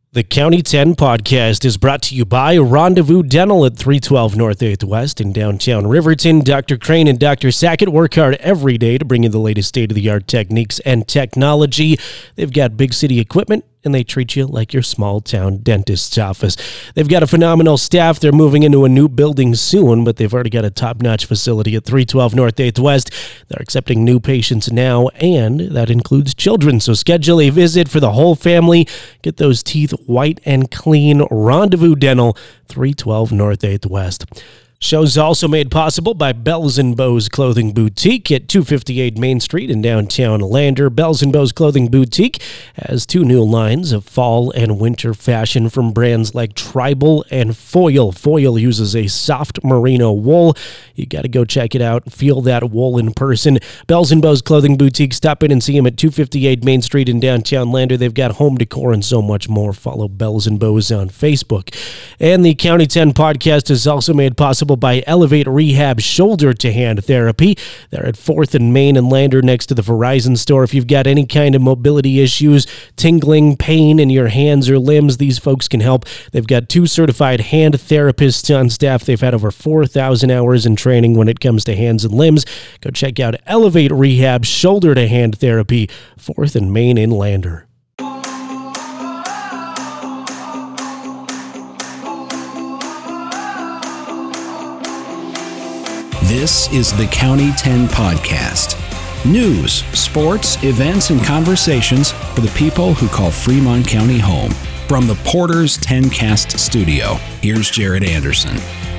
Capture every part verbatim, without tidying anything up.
The County ten podcast is brought to you by Rendezvous Dental at three twelve North eighth West in downtown Riverton. Doctor Crane and Doctor Sackett work hard every day to bring you the latest state-of-the-art techniques and technology. They've got big city equipment, and they treat you like your small-town dentist's office. They've got a phenomenal staff. They're moving into a new building soon, but they've already got a top-notch facility at three twelve North eighth West. They're accepting new patients now, and that includes children. So schedule a visit for the whole family. Get those teeth white and clean. Rendezvous Dental, three twelve North eighth West. Show's also made possible by Bells and Bows Clothing Boutique at two fifty-eight Main Street in downtown Lander. Bells and Bows Clothing Boutique has two new lines of fall and winter fashion from brands like Tribal and Foil. Foil uses a soft merino wool. You got to go check it out, feel that wool in person. Bells and Bows Clothing Boutique. Stop in and see them at two fifty-eight Main Street in downtown Lander. They've got home decor and so much more. Follow Bells and Bows on Facebook. And the County ten podcast is also made possible by Elevate Rehab Shoulder to Hand Therapy. They're at fourth and Main and Lander next to the Verizon store. If you've got any kind of mobility issues, tingling, pain in your hands or limbs, these folks can help. They've got two certified hand therapists on staff. They've had over four thousand hours in training when it comes to hands and limbs. Go check out Elevate Rehab Shoulder to Hand Therapy, fourth and Main in Lander. This is the County ten podcast. News, sports, events, and conversations for the people who call Fremont County home. From the Porter's ten cast studio, here's Jared Anderson.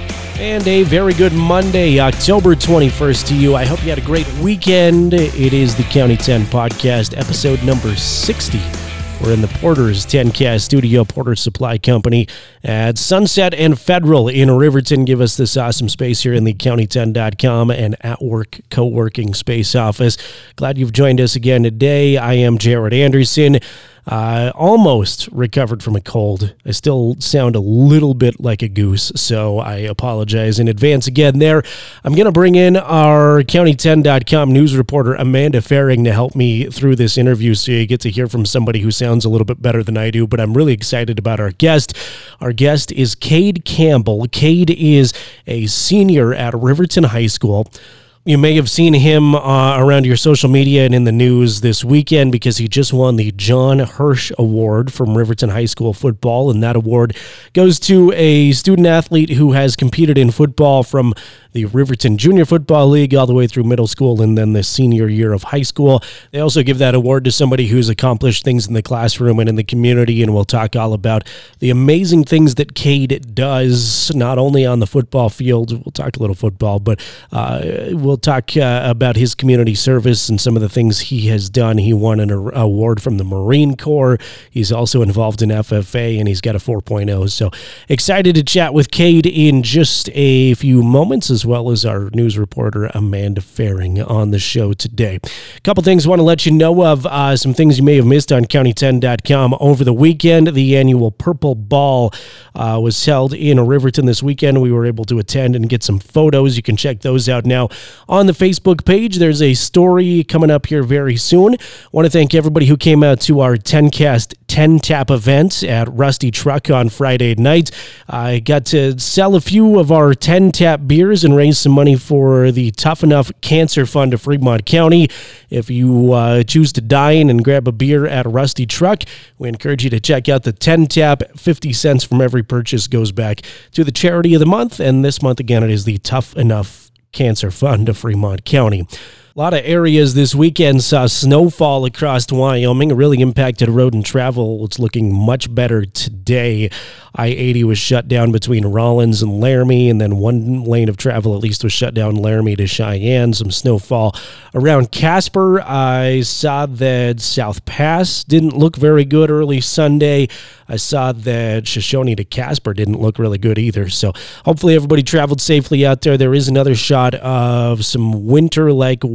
And a very good Monday, October twenty-first to you. I hope you had a great weekend. It is the County ten podcast, episode number sixty. We're in the Porter's ten cast studio, Porter Supply Company at Sunset and Federal in Riverton. Give us this awesome space here in the county ten dot com and At Work co-working space office. Glad you've joined us again today. I am Jared Anderson. Uh, almost recovered from a cold. I still sound a little bit like a goose, so I apologize in advance again there. I'm going to bring in our county ten dot com news reporter, Amanda Faring, to help me through this interview so you get to hear from somebody who sounds a little bit better than I do, but I'm really excited about our guest. Our guest is Cade Campbell. Cade is a senior at Riverton High School. You may have seen him uh, around your social media and in the news this weekend because he just won the John Hirsch Award from Riverton High School football, and that award goes to a student athlete who has competed in football from the Riverton Junior Football League all the way through middle school and then the senior year of high school. They also give that award to somebody who's accomplished things in the classroom and in the community, and we'll talk all about the amazing things that Cade does, not only on the football field. We'll talk a little football, but uh, we'll talk uh, about his community service and some of the things he has done. He won an award from the Marine Corps. He's also involved in F F A, and he's got a four point oh. So excited to chat with Cade in just a few moments, as well as our news reporter, Amanda Faring, on the show today. A couple things I want to let you know of, uh, some things you may have missed on county ten dot com over the weekend. The annual Purple Ball uh, was held in Riverton this weekend. We were able to attend and get some photos. You can check those out now on the Facebook page. There's a story coming up here very soon. I want to thank everybody who came out to our ten cast ten tap event at Rusty Truck on Friday night. I got to sell a few of our ten tap beers and raise some money for the Tough Enough Cancer Fund of Fremont County. If you uh, choose to dine and grab a beer at Rusty Truck, we encourage you to check out the ten tap. fifty cents from every purchase goes back to the charity of the month, and this month again it is the Tough Enough Cancer Fund of Fremont County. A lot of areas this weekend saw snowfall across Wyoming. It really impacted road and travel. It's looking much better today. I eighty was shut down between Rollins and Laramie, and then one lane of travel at least was shut down Laramie to Cheyenne. Some snowfall around Casper. I saw that South Pass didn't look very good early Sunday. I saw that Shoshone to Casper didn't look really good either. So hopefully everybody traveled safely out there. There is another shot of some winter-like weather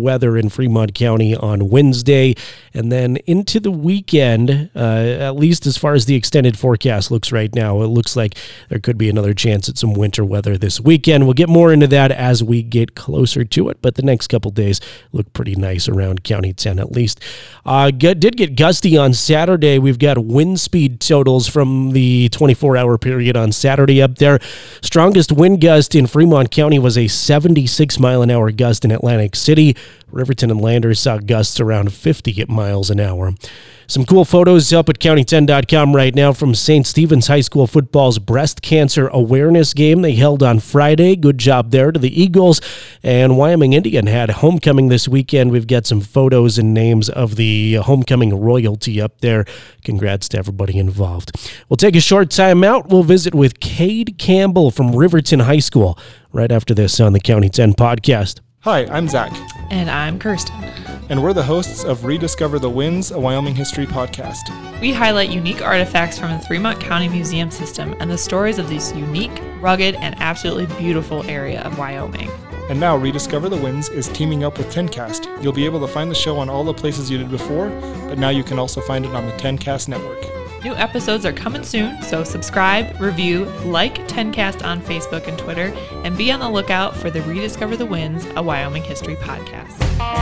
weather in Fremont County on Wednesday. And then into the weekend, uh, at least as far as the extended forecast looks right now, it looks like there could be another chance at some winter weather this weekend. We'll get more into that as we get closer to it, but the next couple days look pretty nice around County ten at least. Uh, get, did get gusty on Saturday. We've got wind speed totals from the twenty-four hour period on Saturday up there. Strongest wind gust in Fremont County was a seventy-six mile an hour gust in Atlantic City. Riverton and Landers saw gusts around fifty miles an hour. Some cool photos up at county ten dot com right now from Saint Stephen's High School football's breast cancer awareness game they held on Friday. Good job there to the Eagles. And Wyoming Indian had homecoming this weekend. We've got some photos and names of the homecoming royalty up there. Congrats to everybody involved. We'll take a short time out. We'll visit with Cade Campbell from Riverton High School right after this on the County ten podcast. Hi, I'm Zach. And I'm Kirsten. And we're the hosts of Rediscover the Winds, a Wyoming history podcast. We highlight unique artifacts from the Fremont County Museum system and the stories of this unique, rugged, and absolutely beautiful area of Wyoming. And now Rediscover the Winds is teaming up with TenCast. You'll be able to find the show on all the places you did before, but now you can also find it on the TenCast network. New episodes are coming soon, so subscribe, review, like TenCast on Facebook and Twitter, and be on the lookout for the Rediscover the Winds, a Wyoming history podcast.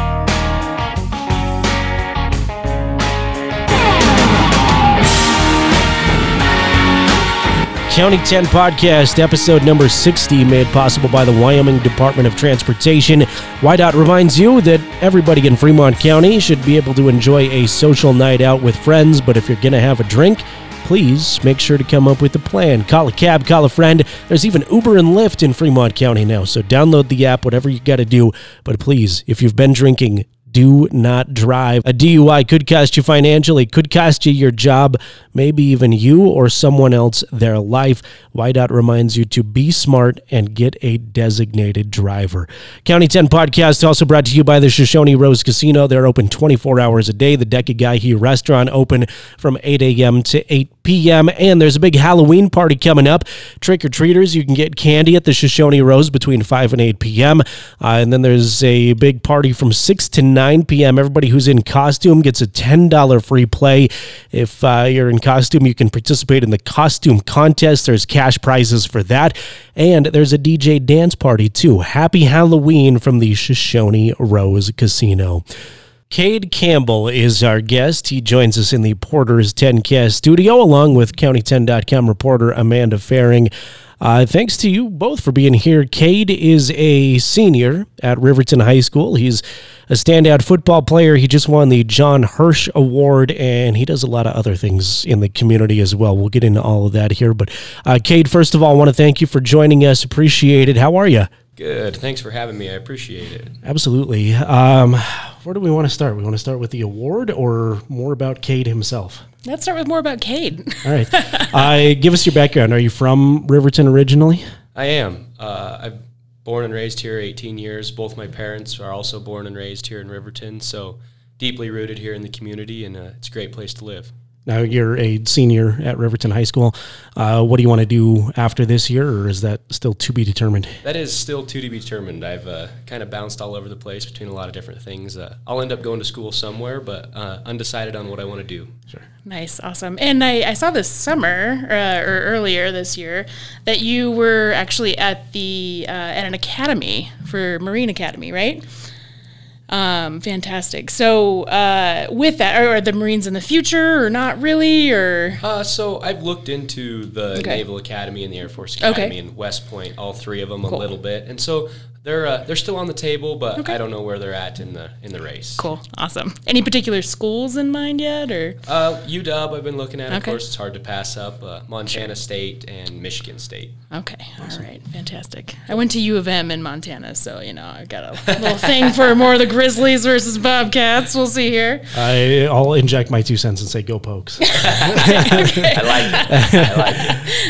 County ten Podcast, episode number sixty, made possible by the Wyoming Department of Transportation. Y DOT reminds you that everybody in Fremont County should be able to enjoy a social night out with friends, but if you're going to have a drink, please make sure to come up with a plan. Call a cab, call a friend. There's even Uber and Lyft in Fremont County now, so download the app, whatever you got to do. But please, if you've been drinking, do not drive. A D U I could cost you financially, could cost you your job, maybe even you or someone else their life. Y DOT reminds you to be smart and get a designated driver. County ten Podcast also brought to you by the Shoshone Rose Casino. They're open twenty-four hours a day. The Dekagaihi restaurant open from eight a.m. to eight p.m. And there's a big Halloween party coming up. Trick-or-treaters, you can get candy at the Shoshone Rose between five and eight p.m. Uh, and then there's a big party from six to nine p.m. Everybody who's in costume gets a ten dollars free play. If uh, you're in costume, you can participate in the costume contest. There's cash prizes for that. And there's a D J dance party, too. Happy Halloween from the Shoshone Rose Casino. Cade Campbell is our guest. He joins us in the Porter's TenCast studio, along with county ten dot com reporter Amanda Faring. Uh, thanks to you both for being here. Cade is a senior at Riverton High School. He's a standout football player. He just won the John Hirsch Award, and he does a lot of other things in the community as well. We'll get into all of that here. But uh, Cade, first of all, I want to thank you for joining us. Appreciate it. How are you? Good. Thanks for having me. I appreciate it. Absolutely. Um, where do we want to start? We want to start with the award or more about Cade himself? Let's start with more about Cade. All right. uh, give us your background. Are you from Riverton originally? I am. Uh, I've born and raised here eighteen years. Both my parents are also born and raised here in Riverton, so deeply rooted here in the community, and uh, it's a great place to live. Now, you're a senior at Riverton High School. Uh, what do you want to do after this year, or is that still to be determined? That is still to be determined. I've uh, kind of bounced all over the place between a lot of different things. Uh, I'll end up going to school somewhere, but uh, undecided on what I want to do. Sure. Nice, awesome. And I, I saw this summer, uh, or earlier this year, that you were actually at the uh, at an academy for Marine Academy, right? Um, fantastic. So uh, with that, are, are the Marines in the future or not really? Or uh, So I've looked into the okay. Naval Academy and the Air Force Academy okay. and West Point, all three of them cool. a little bit. And so they're uh, they're still on the table, but okay. I don't know where they're at in the in the race. Cool. Awesome. Any particular schools in mind yet? Or uh, U W I've been looking at. Of okay. course, it's hard to pass up. Uh, Montana sure. State and Michigan State. Okay. Awesome. All right. Fantastic. I went to U of M in Montana, so, you know, I got a little thing for more of the Grizzlies versus Bobcats. We'll see here. I, I'll inject my two cents and say go Pokes. okay. I like it. I like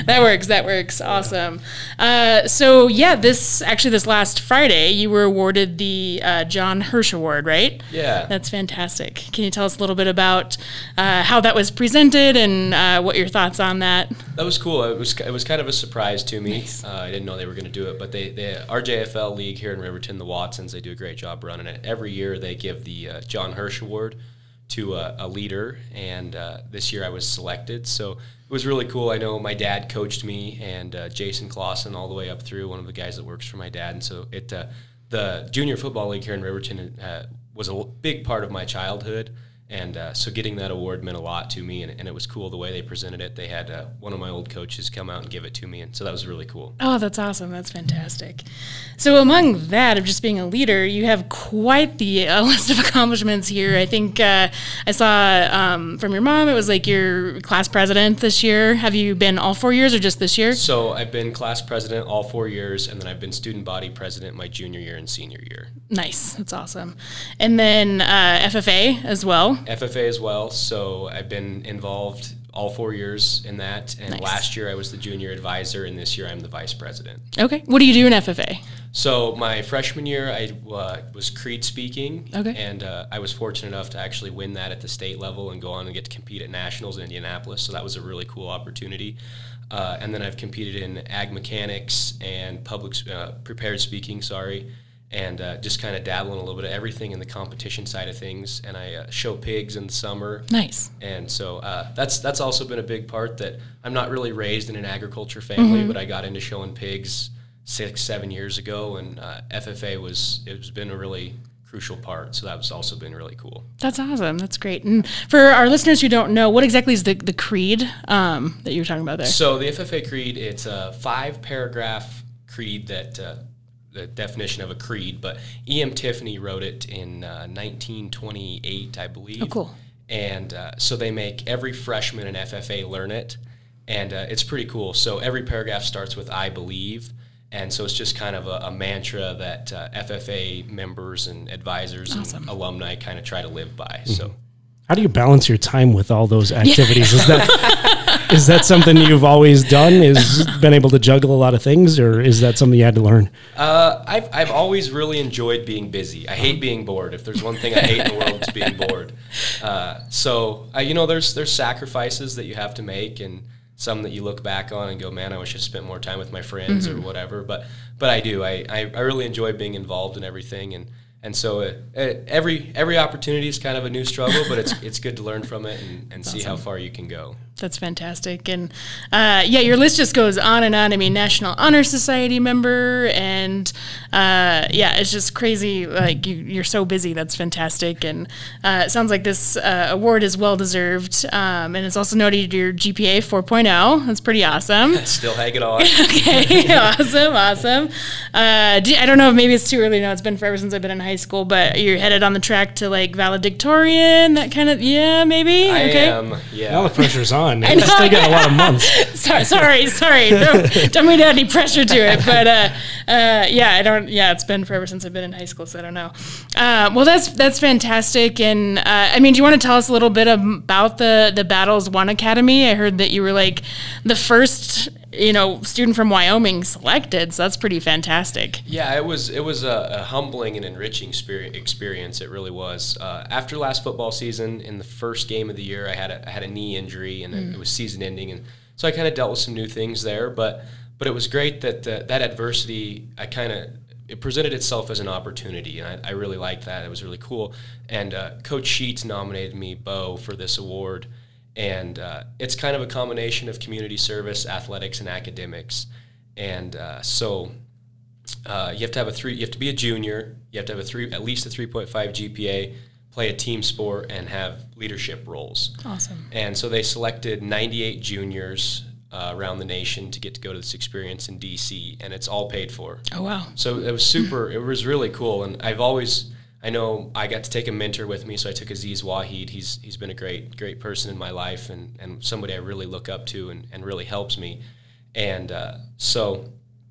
That works. That works. Awesome. Uh, so yeah, this actually this last Friday, you were awarded the uh, John Hirsch Award, right? Yeah. That's fantastic. Can you tell us a little bit about uh, how that was presented and uh, what your thoughts on that? That was cool. It was it was kind of a surprise to me. Nice. Uh, I didn't know they were going to do it, but they, they R J F L League here in Riverton, the Watsons, they do a great job running it. Every year they give the uh, John Hirsch Award to a, a leader, and uh, this year I was selected. So it was really cool. I know my dad coached me, and uh, Jason Clausen all the way up through, one of the guys that works for my dad. And so it uh, the Junior Football League here in Riverton uh, was a big part of my childhood. And uh, so getting that award meant a lot to me, and, and it was cool the way they presented it. They had uh, one of my old coaches come out and give it to me, and so that was really cool. Oh, that's awesome. That's fantastic. So among that of just being a leader, you have quite the uh, list of accomplishments here. I think uh, I saw um, from your mom, it was like your class president this year. Have you been all four years or just this year? So I've been class president all four years, and then I've been student body president my junior year and senior year. Nice. That's awesome. And then uh, F F A as well. F F A as well, so I've been involved all four years in that, and Nice. Last year I was the junior advisor, and this year I'm the vice president. Okay. What do you do in F F A? So my freshman year I uh, was Creed speaking, Okay. and uh, I was fortunate enough to actually win that at the state level and go on and get to compete at nationals in Indianapolis, so that was a really cool opportunity. Uh, and then I've competed in ag mechanics and public uh, prepared speaking, sorry, and uh, just kind of dabbling a little bit of everything in the competition side of things. And I uh, show pigs in the summer. Nice. And so uh, that's that's also been a big part that I'm not really raised in an agriculture family, Mm-hmm. but I got into showing pigs six, seven years ago, and uh, F F A was it's been a really crucial part. So that's also been really cool. That's awesome. That's great. And for our listeners who don't know, what exactly is the, the creed um, that you were talking about there? So the F F A creed, it's a five paragraph creed that. Uh, the definition of a creed, but E M. Tiffany wrote it in uh, nineteen twenty-eight, I believe. Oh, cool. And uh, so they make every freshman in F F A learn it, and uh, it's pretty cool. So every paragraph starts with I believe, and so it's just kind of a, a mantra that uh, F F A members and advisors Awesome. and alumni kind of try to live by. Mm-hmm. So. How do you balance your time with all those activities? Is that is that something you've always done? Is been able to juggle a lot of things, or is that something you had to learn? Uh, I've I've always really enjoyed being busy. I hate being bored. If there's one thing I hate in the world, it's being bored. Uh, so I, you know, there's there's sacrifices that you have to make, and some that you look back on and go, man, I wish I spent more time with my friends mm-hmm. or whatever. But but I do. I, I I really enjoy being involved in everything, and. And so it, it, every every opportunity is kind of a new struggle, but it's it's good to learn from it and, and see awesome. How far you can go. That's fantastic. And uh, yeah, your list just goes on and on. I mean, National Honor Society member, and uh, yeah, it's just crazy. Like you, you're so busy. That's fantastic. And uh, it sounds like this uh, award is well deserved. Um, and it's also noted your G P A four point oh. That's pretty awesome. Still hanging on. Okay, awesome, awesome. Uh, do, I don't know if maybe it's too early. No, it's been forever since I've been in high school, but you're headed on the track to like valedictorian, that kind of, yeah, maybe? I okay. am, yeah. Now the pressure's on. I still got a lot of months. sorry, sorry, sorry. Don't, don't mean to add any pressure to it, but uh, uh, yeah, I don't, yeah, it's been forever since I've been in high school, so I don't know. Uh, well, that's that's fantastic. And uh, I mean, do you want to tell us a little bit about the, the Battles One Academy? I heard that you were like the first, you know, student from Wyoming selected, so that's pretty fantastic. Yeah, it was it was a, a humbling and enriching experience. It really was. Uh, after last football season, in the first game of the year, I had a, I had a knee injury, and mm. it, it was season ending, and so I kind of dealt with some new things there. But but it was great that the, that adversity, I kind of it presented itself as an opportunity, and I, I really liked that. It was really cool. And uh, Coach Sheets nominated me, Bo, for this award. And uh, it's kind of a combination of community service, athletics, and academics. And uh, so uh, you have to have a three. You have to be a junior. You have to have a three, at least a three point five G P A, play a team sport, and have leadership roles. Awesome. And so they selected ninety-eight juniors uh, around the nation to get to go to this experience in D C, and it's all paid for. Oh wow! So it was super. It was really cool, and I've always. I know I got to take a mentor with me, so I took Aziz Wahid. He's he's been a great great person in my life, and, and somebody I really look up to and, and really helps me. And uh, so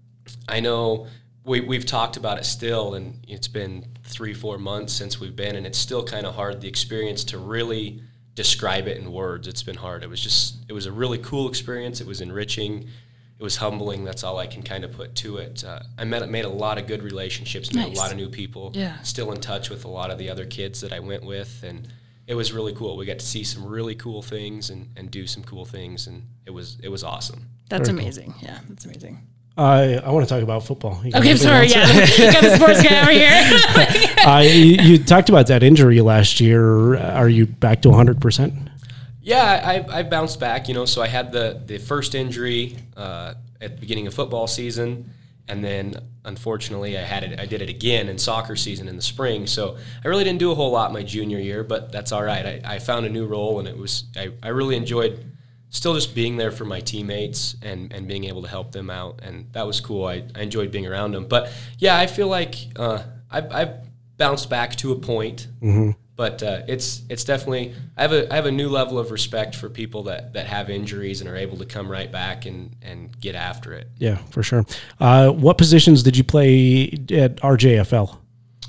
I know we, we've talked about it still, and it's been three, four months since we've been, and it's still kind of hard, the experience to really describe it in words. It's been hard. It was just, it was a really cool experience. It was enriching. It was humbling. That's all I can kind of put to it. Uh, I met, made a lot of good relationships, met Nice. a lot of new people. Yeah. Still in touch with a lot of the other kids that I went with, and it was really cool. We got to see some really cool things and, and do some cool things, and it was it was awesome. That's Very cool. amazing. Yeah, that's amazing. I I want to talk about football. You got Okay, I'm anything sorry. else? Yeah, got the sports guy over here. uh, you, you talked about that injury last year. Are you back to one hundred percent? Yeah, I, I bounced back, you know, so I had the, the first injury uh, at the beginning of football season, and then unfortunately I had it I did it again in soccer season in the spring. So I really didn't do a whole lot my junior year, but that's all right. I, I found a new role, and it was I, I really enjoyed still just being there for my teammates and, and being able to help them out, and that was cool. I, I enjoyed being around them. But yeah, I feel like uh, I've, I've bounced back to a point. Mm-hmm. But uh, it's it's definitely I have a I have a new level of respect for people that, that have injuries and are able to come right back and, and get after it. Yeah, for sure. Uh, what positions did you play at R J F L?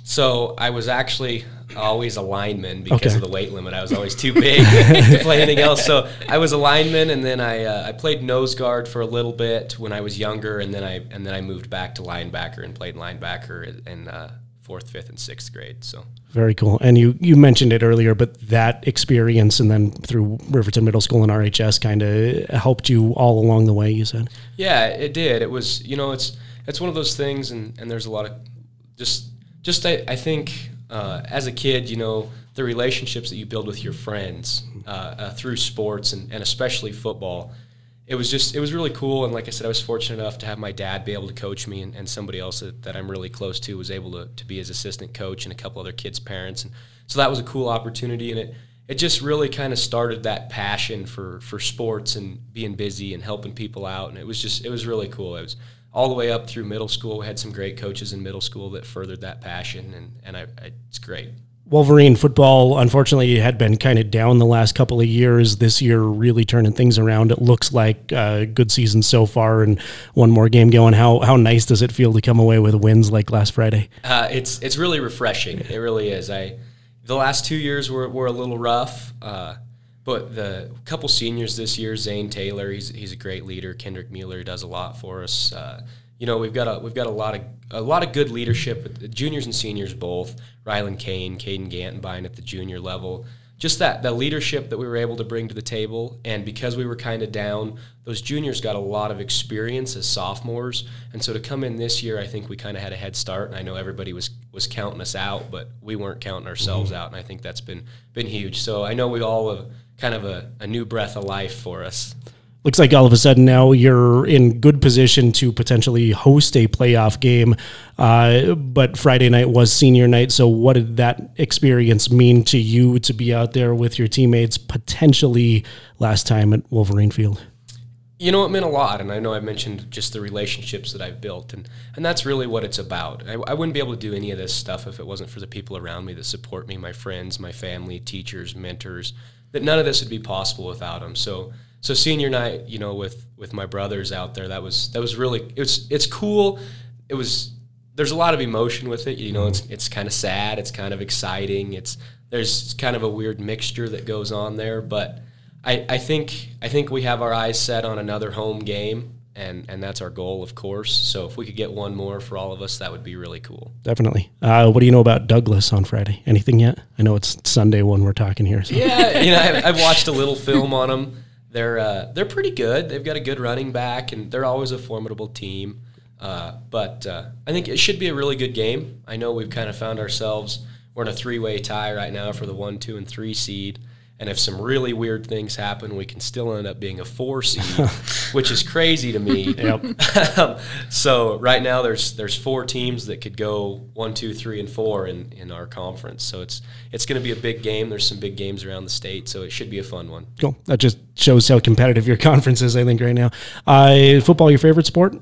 So I was actually always a lineman because Okay. of the weight limit. I was always too big to play anything else. So I was a lineman, and then I uh, I played nose guard for a little bit when I was younger, and then I and then I moved back to linebacker and played linebacker in uh, fourth, fifth, and sixth grade. So. Very cool. And you, you mentioned it earlier, but that experience and then through Riverton Middle School and R H S kind of helped you all along the way, you said? Yeah, it did. It was, you know, it's it's one of those things, and, and there's a lot of just, just I, I think uh, as a kid, you know, the relationships that you build with your friends uh, uh, through sports and, and especially football, it was just, it was really cool. And like I said, I was fortunate enough to have my dad be able to coach me, and, and somebody else that, that I'm really close to was able to, to be his assistant coach, and a couple other kids' parents. And so that was a cool opportunity. And it, it just really kind of started that passion for, for sports and being busy and helping people out. And it was just, it was really cool. It was all the way up through middle school. We had some great coaches in middle school that furthered that passion. And, and I, I, it's great. Wolverine football, unfortunately, had been kind of down the last couple of years. This year, really turning things around. It looks like a good season so far, and one more game going. How how nice does it feel to come away with wins like last Friday? Uh, it's it's really refreshing. It really is. I the last two years were were a little rough, uh, but the couple seniors this year, Zane Taylor, he's he's a great leader. Kendrick Mueller does a lot for us. Uh, you know, we've got a we've got a lot of a lot of good leadership with the juniors and seniors both. Rylan Kane, Caden Gantenbein at the junior level. Just that that leadership that we were able to bring to the table, and because we were kind of down, those juniors got a lot of experience as sophomores, and so to come in this year, I think we kind of had a head start. And I know everybody was was counting us out, but we weren't counting ourselves mm-hmm. out, and I think that's been been huge. So I know we all have kind of a, a new breath of life for us. Looks like all of a sudden now you're in good position to potentially host a playoff game, uh, but Friday night was senior night. So what did that experience mean to you to be out there with your teammates potentially last time at Wolverine Field? You know, it meant a lot, and I know I mentioned just the relationships that I've built, and, and that's really what it's about. I, I wouldn't be able to do any of this stuff if it wasn't for the people around me that support me, my friends, my family, teachers, mentors, that none of this would be possible without them. So So senior night, you know, with, with my brothers out there, that was that was really it's it's cool. It was there's a lot of emotion with it. You know, it's it's kind of sad, it's kind of exciting. It's there's kind of a weird mixture that goes on there. But I, I think I think we have our eyes set on another home game, and, and that's our goal, of course. So if we could get one more for all of us, that would be really cool. Definitely. Uh, what do you know about Douglas on Friday? Anything yet? I know it's Sunday when we're talking here. So. Yeah, you know, I've, I've watched a little film on them. They're uh, they're pretty good. They've got a good running back, and they're always a formidable team. Uh, but uh, I think it should be a really good game. I know we've kind of found ourselves, we're in a three-way tie right now for the one, two, and three seed. And if some really weird things happen, we can still end up being a four seed, which is crazy to me. Yep. So right now there's there's four teams that could go one, two, three, and four in, in our conference. So it's it's going to be a big game. There's some big games around the state, so it should be a fun one. Cool. That just shows how competitive your conference is, I think, right now. Uh, football, your favorite sport?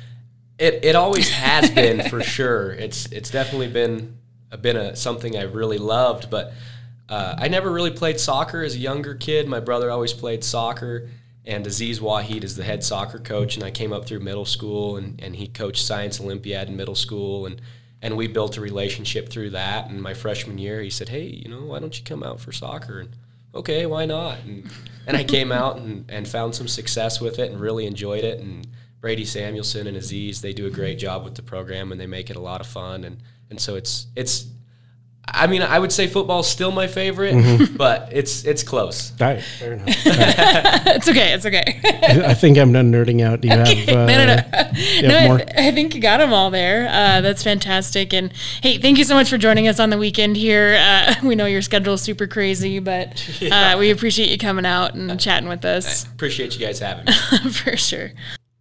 It it always has been, for sure. It's it's definitely been been a something I really loved, but. Uh, I never really played soccer as a younger kid. My brother always played soccer, and Aziz Wahid is the head soccer coach, and I came up through middle school, and, and he coached Science Olympiad in middle school, and, and we built a relationship through that. And my freshman year, he said, hey, you know, why don't you come out for soccer? And okay, why not? And, and I came out and, and found some success with it and really enjoyed it. And Brady Samuelson and Aziz, they do a great job with the program, and they make it a lot of fun. And, and so it's it's. I mean, I would say football's still my favorite, mm-hmm. but it's it's close. All right, fair enough. It's okay. It's okay. I think I'm done nerding out. Do you okay. have? Uh, no, no, no. You no have more? I, I think you got them all there. Uh, that's fantastic. And hey, thank you so much for joining us on the weekend here. Uh, we know your schedule is super crazy, but uh, we appreciate you coming out and chatting with us. I appreciate you guys having me. For sure.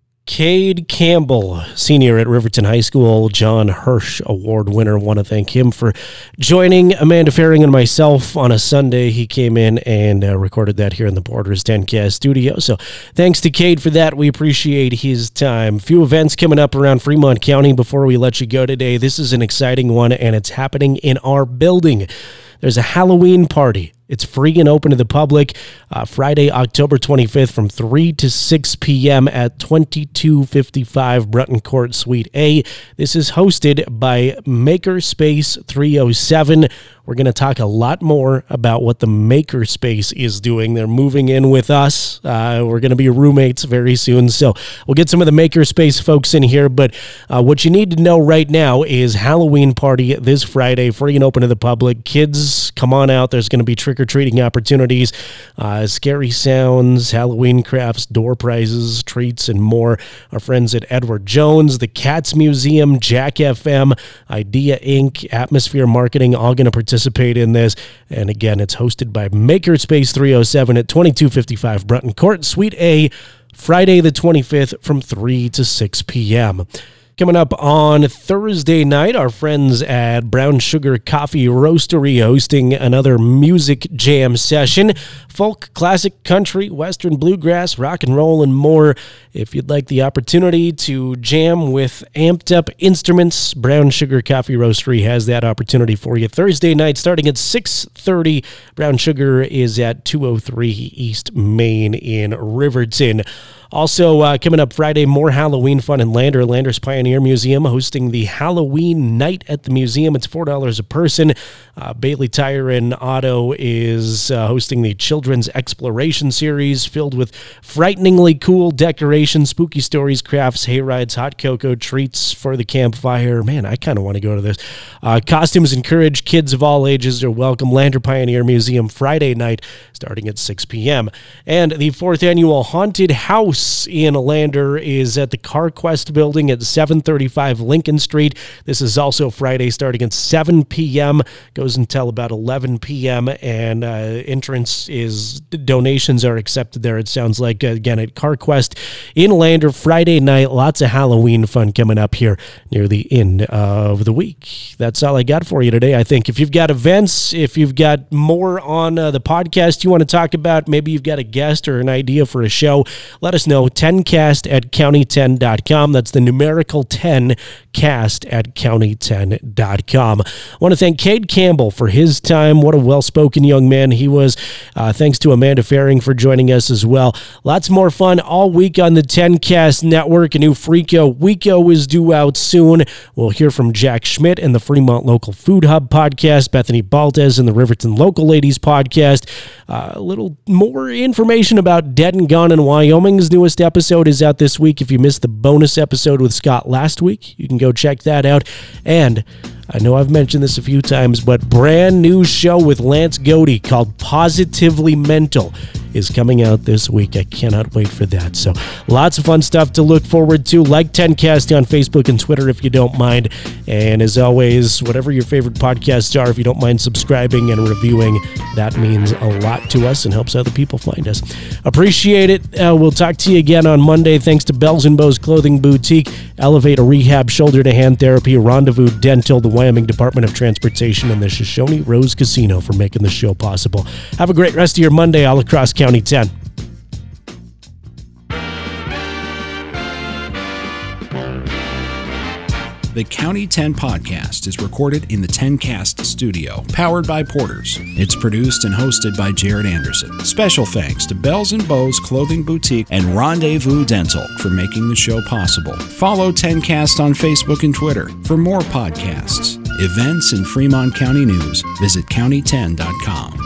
Cade Campbell, senior at Riverton High School, John Hirsch Award winner. Want to thank him for joining Amanda Faring and myself on a Sunday. He came in and uh, recorded that here in the Porters ten Cast studio. So thanks to Cade for that. We appreciate his time. Few events coming up around Fremont County before we let you go today. This is an exciting one, and it's happening in our building. There's a Halloween party. It's free and open to the public uh, Friday, October twenty-fifth from three to six p.m. at twenty-two fifty-five Brunton Court, Suite A. This is hosted by Makerspace three oh seven. We're going to talk a lot more about what the Makerspace is doing. They're moving in with us. Uh, we're going to be roommates very soon, so we'll get some of the Makerspace folks in here. But uh, what you need to know right now is Halloween party this Friday, free and open to the public. Kids, come on out. There's going to be trick-or-treating opportunities, uh, scary sounds, Halloween crafts, door prizes, treats, and more. Our friends at Edward Jones, the Cats Museum, Jack F M, Idea Incorporated, Atmosphere Marketing, all going to participate in this. And again, it's hosted by Makerspace three oh seven at twenty-two fifty-five Brunton Court, Suite A, Friday the twenty-fifth from three to six p.m. Coming up on Thursday night, our friends at Brown Sugar Coffee Roastery hosting another music jam session. Folk, classic, country, western, bluegrass, rock and roll, and more. If you'd like the opportunity to jam with amped up instruments, Brown Sugar Coffee Roastery has that opportunity for you. Thursday night starting at six thirty. Brown Sugar is at two oh three East Main in Riverton. Also, uh, coming up Friday, more Halloween fun in Lander. Lander's Pioneer Museum hosting the Halloween night at the museum. It's four dollars a person. Uh, Bailey Tire and Auto is uh, hosting the Children's Exploration Series filled with frighteningly cool decorations, spooky stories, crafts, hay rides, hot cocoa, treats for the campfire. Man, I kind of want to go to this. Uh, costumes encourage. Kids of all ages are welcome. Lander Pioneer Museum Friday night starting at six p.m. And the fourth annual Haunted House in Lander is at the CarQuest building at seven thirty-five Lincoln Street. This is also Friday starting at seven p.m. Goes until about eleven p.m. And uh, entrance is, donations are accepted there, it sounds like. Again, at CarQuest in Lander, Friday night. Lots of Halloween fun coming up here near the end of the week. That's all I got for you today, I think. If you've got events, if you've got more on uh, the podcast you want to talk about, maybe you've got a guest or an idea for a show, let us know. ten cast at county ten dot com. That's the numerical ten cast at county ten dot com. I want to thank Cade Campbell for his time. What a well-spoken young man he was. Uh, thanks to Amanda Faring for joining us as well. Lots more fun all week on the ten cast Network. A new Freako Weeko is due out soon. We'll hear from Jack Schmidt and the Fremont Local Food Hub podcast, Bethany Baltes and the Riverton Local Ladies podcast. Uh, a little more information about Dead and Gone in Wyoming's newest episode is out this week. If you missed the bonus episode with Scott last week, you can go check that out. And I know I've mentioned this a few times, but brand new show with Lance Godey called Positively Mental is coming out this week. I cannot wait for that. So lots of fun stuff to look forward to. Like ten cast on Facebook and Twitter if you don't mind. And as always, whatever your favorite podcasts are, if you don't mind subscribing and reviewing, that means a lot to us and helps other people find us. Appreciate it. Uh, we'll talk to you again on Monday. Thanks to Bells and Bows Clothing Boutique, Elevate a Rehab, Shoulder to Hand Therapy, Rendezvous Dental, the Wyoming Department of Transportation, and the Shoshone Rose Casino for making the show possible. Have a great rest of your Monday all across County ten. The County ten podcast is recorded in the ten cast studio, powered by Porters. It's produced and hosted by Jared Anderson. Special thanks to Bells and Bows Clothing Boutique and Rendezvous Dental for making the show possible. Follow ten cast on Facebook and Twitter. For more podcasts, events, and Fremont County news, visit county ten dot com.